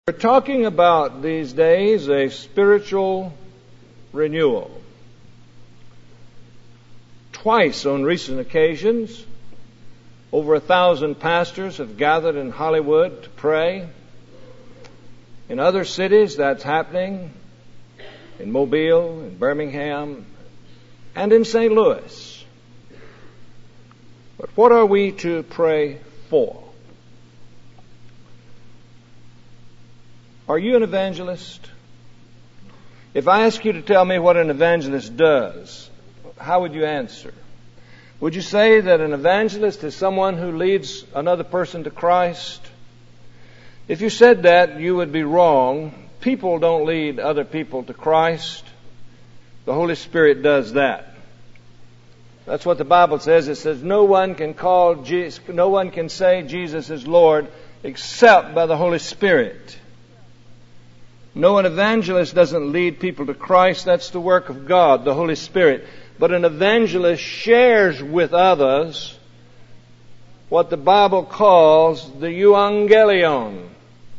We're talking about these days a spiritual renewal. Twice on recent occasions, over 1,000 pastors have gathered in Hollywood to pray. In other cities, that's happening, in Mobile, in Birmingham, and in St. Louis. But what are we to pray for? Are you an evangelist? If I ask you to tell me what an evangelist does, how would you answer? Would you say that an evangelist is someone who leads another person to Christ? If you said that, you would be wrong. People don't lead other people to Christ. The Holy Spirit does that. That's what the Bible says. It says no one can say Jesus is Lord except by the Holy Spirit. No, an evangelist doesn't lead people to Christ. That's the work of God, the Holy Spirit. But an evangelist shares with others what the Bible calls the euangelion.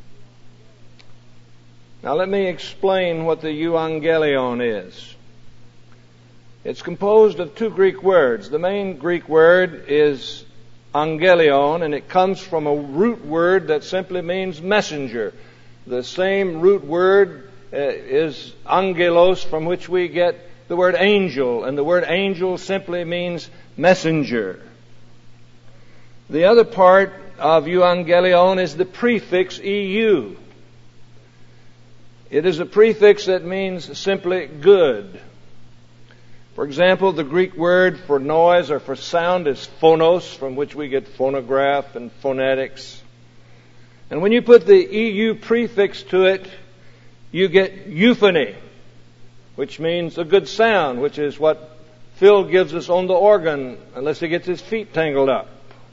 Now let me explain what the euangelion is. It's composed of two Greek words. The main Greek word is angelion, and it comes from a root word that simply means messenger. The same root word is angelos, from which we get the word angel, and the word angel simply means messenger. The other part of euangelion is the prefix eu. It is a prefix that means simply good. For example, the Greek word for noise or for sound is phonos, from which we get phonograph and phonetics. And when you put the EU prefix to it, you get euphony, which means a good sound, which is what Phil gives us on the organ, unless he gets his feet tangled up.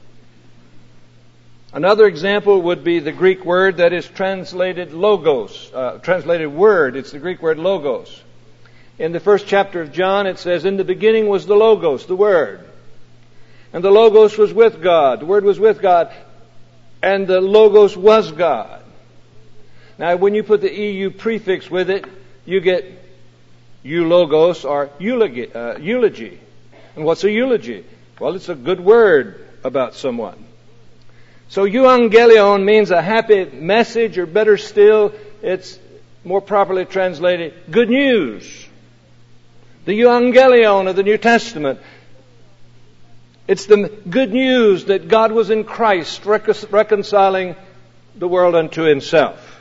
Another example would be the Greek word that is translated logos, translated word. It's the Greek word logos. In the first chapter of John, it says, "In the beginning was the logos, the Word. And the logos was with God. The Word was with God. And the logos was God." Now, when you put the EU prefix with it, you get eulogos or eulogy. And what's a eulogy? Well, it's a good word about someone. So euangelion means a happy message, or better still, it's more properly translated, good news. The euangelion of the New Testament. It's the good news that God was in Christ reconciling the world unto Himself.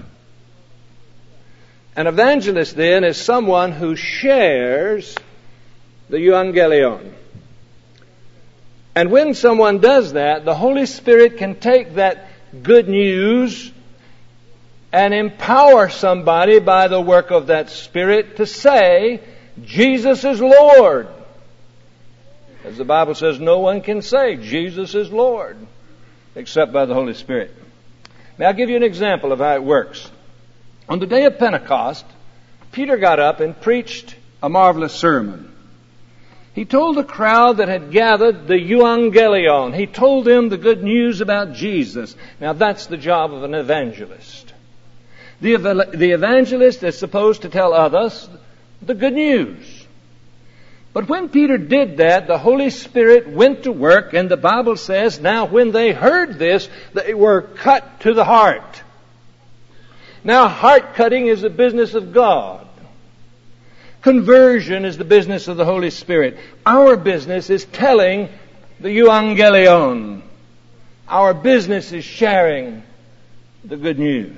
An evangelist then is someone who shares the euangelion. And when someone does that, the Holy Spirit can take that good news and empower somebody by the work of that Spirit to say, Jesus is Lord. As the Bible says, no one can say Jesus is Lord except by the Holy Spirit. Now I'll give you an example of how it works. On the day of Pentecost, Peter got up and preached a marvelous sermon. He told the crowd that had gathered the euangelion. He told them the good news about Jesus. Now that's the job of an evangelist. The evangelist is supposed to tell others the good news. But when Peter did that, the Holy Spirit went to work, and the Bible says, now when they heard this, they were cut to the heart. Now, heart cutting is the business of God. Conversion is the business of the Holy Spirit. Our business is telling the euangelion. Our business is sharing the good news.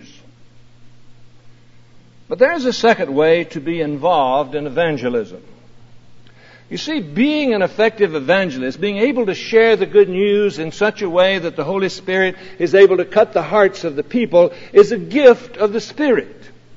But there's a second way to be involved in evangelism. You see, being an effective evangelist, being able to share the good news in such a way that the Holy Spirit is able to cut the hearts of the people, is a gift of the Spirit.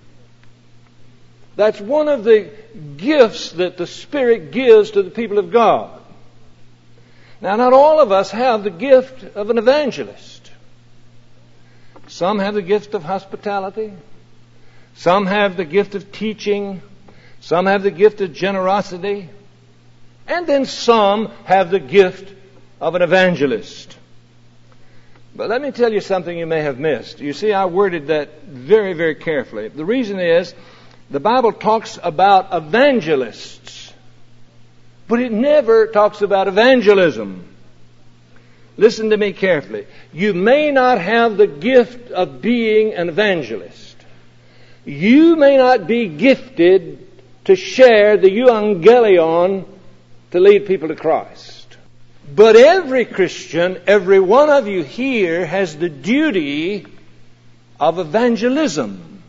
That's one of the gifts that the Spirit gives to the people of God. Now, not all of us have the gift of an evangelist. Some have the gift of hospitality. Some have the gift of teaching. Some have the gift of generosity. And then some have the gift of an evangelist. But let me tell you something you may have missed. You see, I worded that very, very carefully. The reason is, the Bible talks about evangelists, but it never talks about evangelism. Listen to me carefully. You may not have the gift of being an evangelist. You may not be gifted to share the euangelion to lead people to Christ. But every Christian, every one of you here, has the duty of evangelism.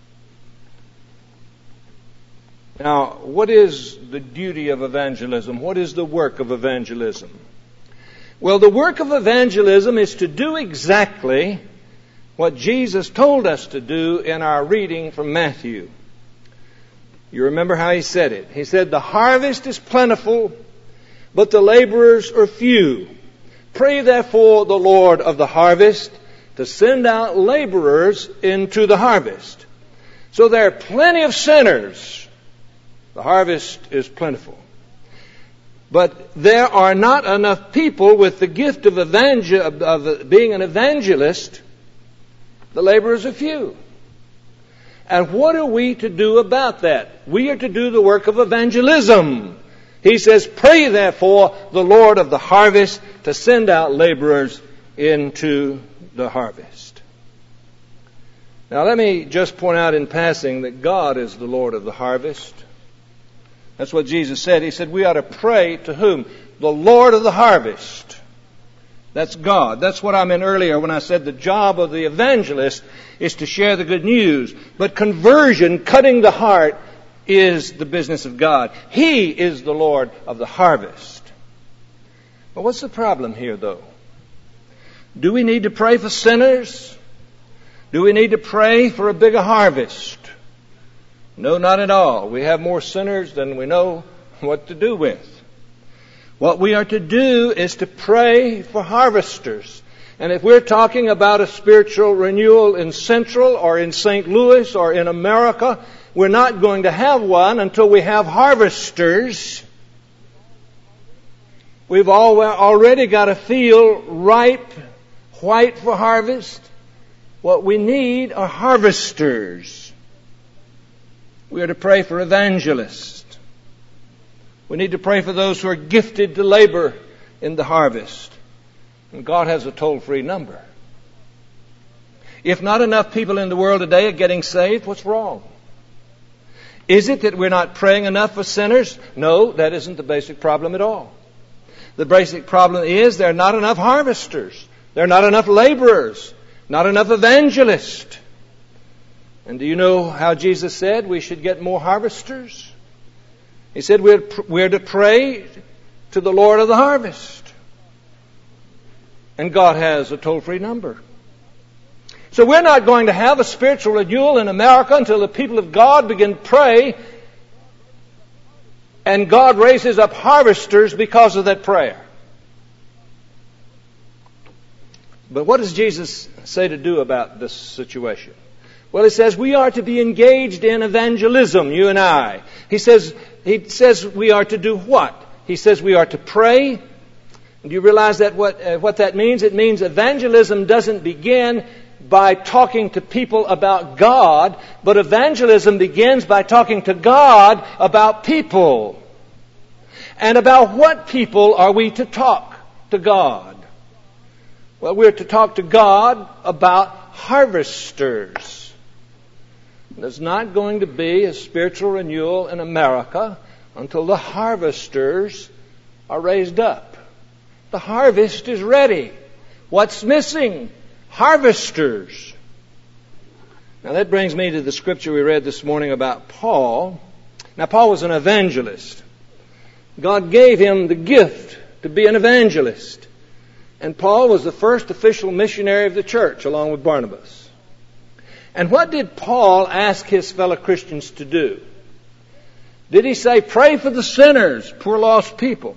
Now, what is the duty of evangelism? What is the work of evangelism? Well, the work of evangelism is to do exactly what Jesus told us to do in our reading from Matthew. You remember how He said it. He said, "The harvest is plentiful, but the laborers are few. Pray therefore the Lord of the harvest to send out laborers into the harvest." So there are plenty of sinners. The harvest is plentiful. But there are not enough people with the gift of being an evangelist. The laborers are few. And what are we to do about that? We are to do the work of evangelism. He says, "Pray therefore the Lord of the harvest to send out laborers into the harvest." Now let me just point out in passing that God is the Lord of the harvest. That's what Jesus said. He said we ought to pray to whom? The Lord of the harvest. That's God. That's what I meant earlier when I said the job of the evangelist is to share the good news. But conversion, cutting the heart, is the business of God. He is the Lord of the harvest. But what's the problem here, though? Do we need to pray for sinners? Do we need to pray for a bigger harvest? No, not at all. We have more sinners than we know what to do with. What we are to do is to pray for harvesters. And if we're talking about a spiritual renewal in Central or in St. Louis or in America, we're not going to have one until we have harvesters. We've already got a field ripe, white for harvest. What we need are harvesters. We are to pray for evangelists. We need to pray for those who are gifted to labor in the harvest. And God has a toll-free number. If not enough people in the world today are getting saved, what's wrong? Is it that we're not praying enough for sinners? No, that isn't the basic problem at all. The basic problem is there are not enough harvesters. There are not enough laborers. Not enough evangelists. And do you know how Jesus said we should get more harvesters? He said we're to pray to the Lord of the harvest. And God has a toll-free number. So we're not going to have a spiritual renewal in America until the people of God begin to pray and God raises up harvesters because of that prayer. But what does Jesus say to do about this situation? Well, He says we are to be engaged in evangelism, you and I. He says we are to do what? He says we are to pray. Do you realize that what that means? It means evangelism doesn't begin by talking to people about God, but evangelism begins by talking to God about people. And about what people are we to talk to God? Well, we're to talk to God about harvesters. There's not going to be a spiritual renewal in America until the harvesters are raised up. The harvest is ready. What's missing? Harvesters. Now that brings me to the scripture we read this morning about Paul. Now Paul was an evangelist. God gave him the gift to be an evangelist. And Paul was the first official missionary of the church along with Barnabas. And what did Paul ask his fellow Christians to do? Did he say, pray for the sinners, poor lost people?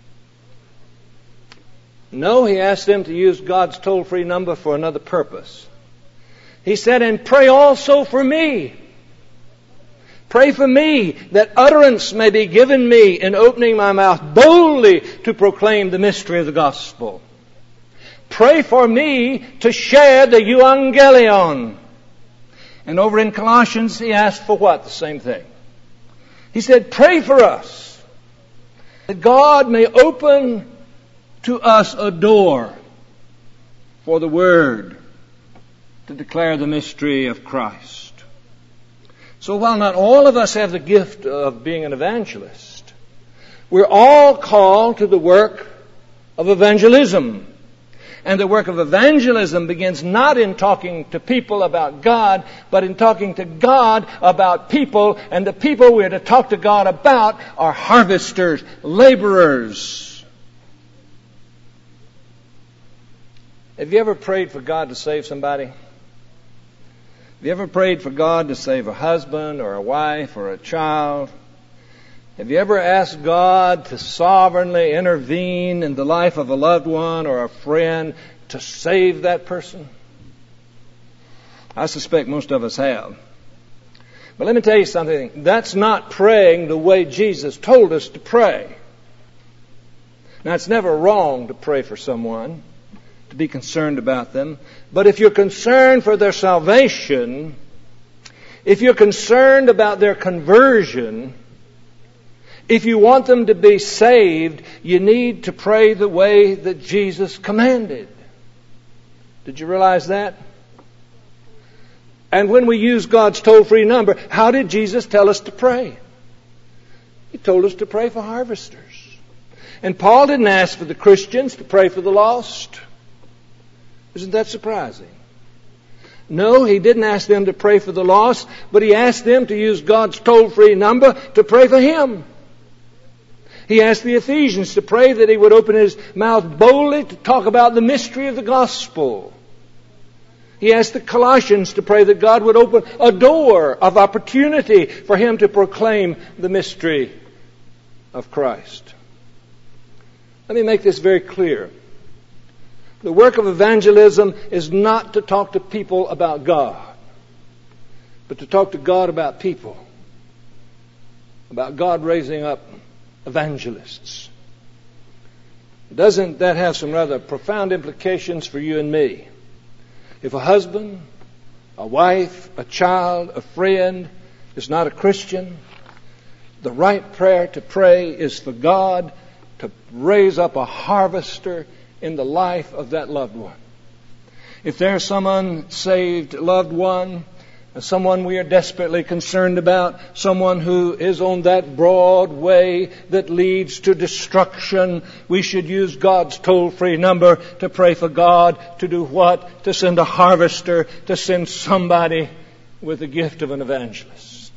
No, he asked them to use God's toll-free number for another purpose. He said, and pray also for me. Pray for me that utterance may be given me in opening my mouth boldly to proclaim the mystery of the gospel. pray for me to share the euangelion. And over in Colossians, he asked for what? The same thing. He said, pray for us, that God may open to us a door for the Word to declare the mystery of Christ. So while not all of us have the gift of being an evangelist, we're all called to the work of evangelism. And the work of evangelism begins not in talking to people about God, but in talking to God about people. And the people we're to talk to God about are harvesters, laborers. Have you ever prayed for God to save somebody? Have you ever prayed for God to save a husband or a wife or a child? Have you ever asked God to sovereignly intervene in the life of a loved one or a friend to save that person? I suspect most of us have. But let me tell you something. That's not praying the way Jesus told us to pray. Now, it's never wrong to pray for someone, to be concerned about them. But if you're concerned for their salvation, if you're concerned about their conversion, if you want them to be saved, you need to pray the way that Jesus commanded. Did you realize that? And when we use God's toll-free number, how did Jesus tell us to pray? He told us to pray for harvesters. And Paul didn't ask for the Christians to pray for the lost. Isn't that surprising? No, he didn't ask them to pray for the lost, but he asked them to use God's toll-free number to pray for him. He asked the Ephesians to pray that he would open his mouth boldly to talk about the mystery of the gospel. He asked the Colossians to pray that God would open a door of opportunity for him to proclaim the mystery of Christ. Let me make this very clear. The work of evangelism is not to talk to people about God, but to talk to God about people, about God raising up evangelists. Doesn't that have some rather profound implications for you and me? If a husband, a wife, a child, a friend is not a Christian, the right prayer to pray is for God to raise up a harvester in the life of that loved one. If there's some unsaved loved one, someone we are desperately concerned about, someone who is on that broad way that leads to destruction, we should use God's toll-free number to pray for God to do what? To send a harvester, to send somebody with the gift of an evangelist.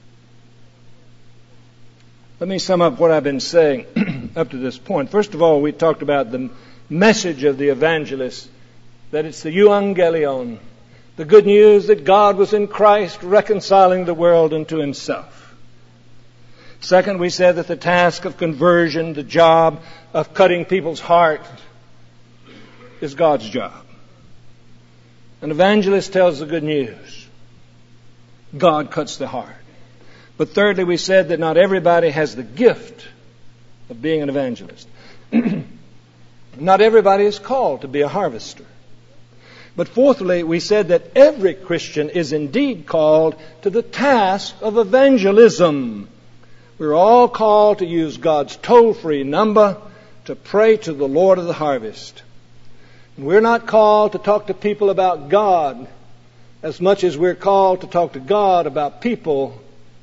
Let me sum up what I've been saying up to this point. First of all, we talked about the message of the evangelist, that it's the euangelion, the good news that God was in Christ reconciling the world unto himself. Second, we said that the task of conversion, the job of cutting people's heart, is God's job. An evangelist tells the good news. God cuts the heart. But thirdly, we said that not everybody has the gift of being an evangelist. Not everybody is called to be a harvester. But fourthly, we said that every Christian is indeed called to the task of evangelism. We're all called to use God's toll-free number to pray to the Lord of the harvest. And we're not called to talk to people about God as much as we're called to talk to God about people,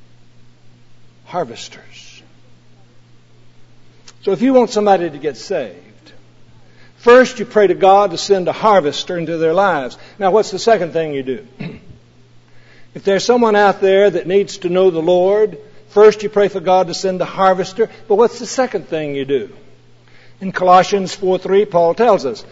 harvesters. So if you want somebody to get saved, first, you pray to God to send a harvester into their lives. Now, what's the second thing you do? If there's someone out there that needs to know the Lord, first you pray for God to send a harvester. But what's the second thing you do? In Colossians 4:3, Paul tells us,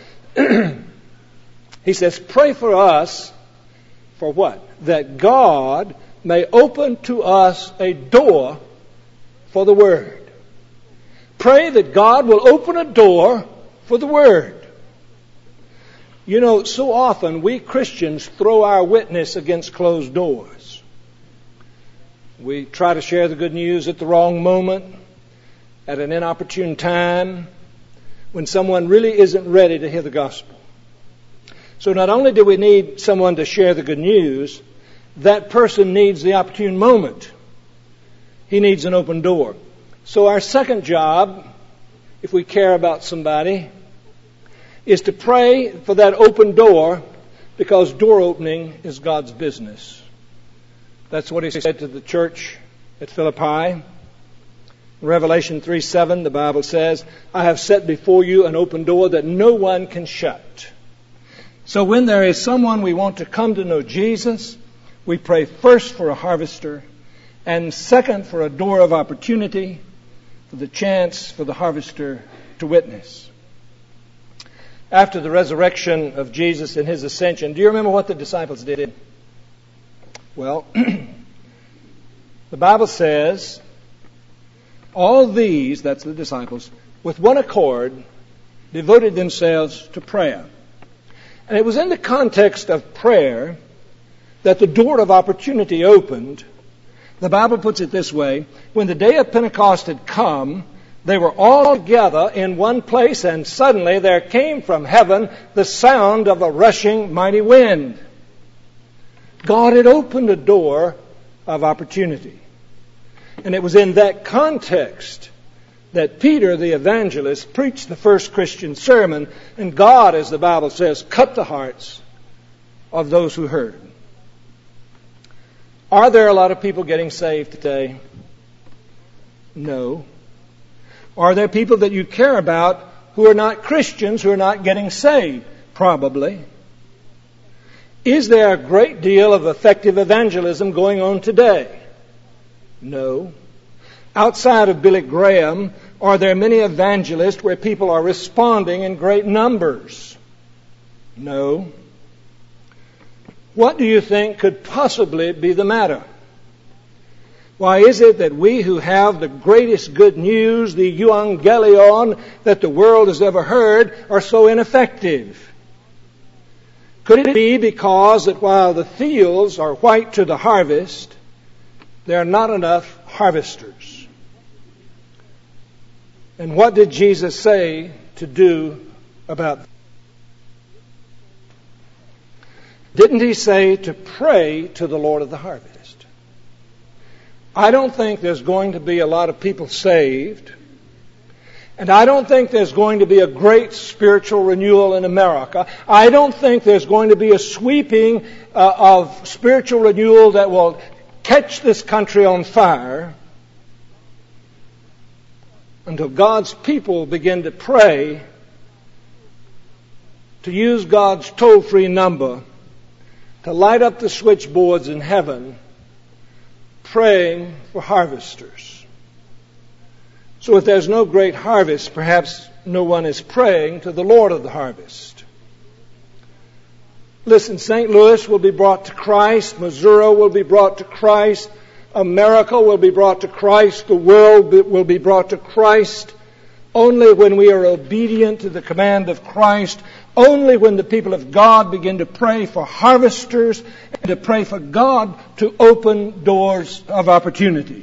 he says, pray for us, for what? That God may open to us a door for the Word. Pray that God will open a door for the Word. You know, so often we Christians throw our witness against closed doors. We try to share the good news at the wrong moment, at an inopportune time, when someone really isn't ready to hear the gospel. So not only do we need someone to share the good news, that person needs the opportune moment. He needs an open door. So our second job, if we care about somebody, is to pray for that open door, because door opening is God's business. That's what he said to the church at Philippi. In Revelation 3:7, the Bible says, I have set before you an open door that no one can shut. So when there is someone we want to come to know Jesus, we pray first for a harvester, and second for a door of opportunity, for the chance for the harvester to witness. After the resurrection of Jesus and his ascension, do you remember what the disciples did? Well, the Bible says, all these, that's the disciples, with one accord, devoted themselves to prayer. And it was in the context of prayer that the door of opportunity opened. The Bible puts it this way: when the day of Pentecost had come, they were all together in one place, and suddenly there came from heaven the sound of a rushing mighty wind. God had opened a door of opportunity. And it was in that context that Peter, the evangelist, preached the first Christian sermon, and God, as the Bible says, cut the hearts of those who heard. Are there a lot of people getting saved today? No. Are there people that you care about who are not Christians, who are not getting saved? Probably. Is there a great deal of effective evangelism going on today? No. Outside of Billy Graham, are there many evangelists where people are responding in great numbers? No. What do you think could possibly be the matter? Why is it that we who have the greatest good news, the euangelion that the world has ever heard, are so ineffective? Could it be because that while the fields are white to the harvest, there are not enough harvesters? And what did Jesus say to do about that? Didn't he say to pray to the Lord of the harvest? I don't think there's going to be a lot of people saved. And I don't think there's going to be a great spiritual renewal in America. I don't think there's going to be a sweeping of spiritual renewal that will catch this country on fire until God's people begin to pray, to use God's toll-free number to light up the switchboards in heaven, praying for harvesters. So if there's no great harvest, perhaps no one is praying to the Lord of the harvest. Listen, St. Louis will be brought to Christ. Missouri will be brought to Christ. America will be brought to Christ. The world will be brought to Christ only when we are obedient to the command of Christ. Only when the people of God begin to pray for harvesters and to pray for God to open doors of opportunity.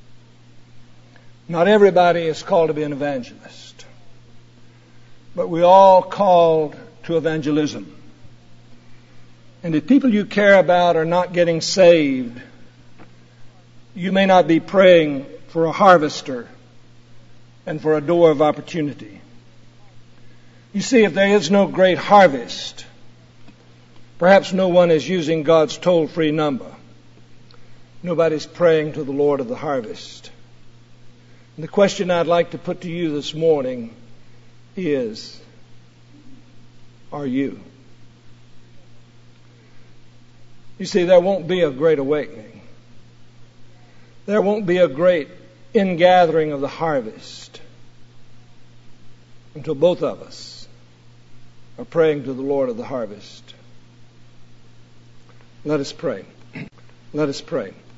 Not everybody is called to be an evangelist, but we all called to evangelism. And if people you care about are not getting saved, you may not be praying for a harvester and for a door of opportunity. You see, if there is no great harvest, perhaps no one is using God's toll-free number. Nobody's praying to the Lord of the harvest. And the question I'd like to put to you this morning is, are you? You see, there won't be a great awakening. There won't be a great ingathering of the harvest until both of us are praying to the Lord of the harvest. Let us pray. Let us pray.